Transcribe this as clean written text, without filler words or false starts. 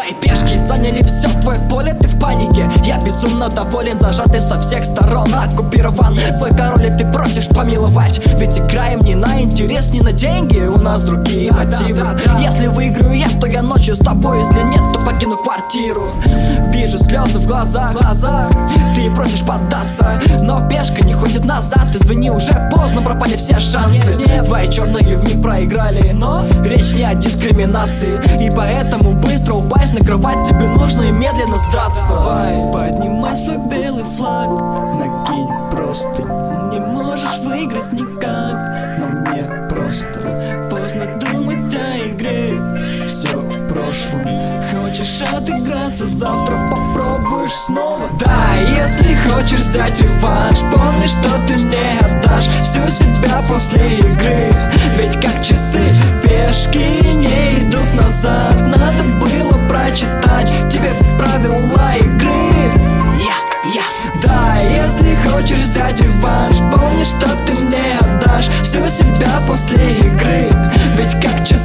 Твои пешки заняли все твое поле, ты в панике. Я безумно доволен, зажатый со всех сторон, оккупирован. Твой король, и ты просишь помиловать. Ведь играем не на интерес, не на деньги, у нас другие мотивы. Если выиграю я, то я ночью с тобой, если нет, то покину квартиру. Вижу слезы в глазах, ты просишь поддаться, но пешка не ходит назад. Извини, уже поздно, пропали все шансы. Твои черные вмиг проиграли, но речь не о дискриминации. И поэтому быстро упасть на кровать, тебе нужно и медленно сдаться. Давай, поднимай свой белый флаг, накинь просто. Не можешь выиграть никак, но мне просто поздно думать о игре. Все в прошлом. Хочешь отыграться, завтра попробуешь снова. Да, если хочешь взять реванш, помни, что ты мне отдашь всю себя после игры. Ведь как часы, пешки не идут назад. Надо было прочитать тебе правила игры. Да, если хочешь взять реванш, помни, что ты мне отдашь всю себя после игры. Ведь как часы,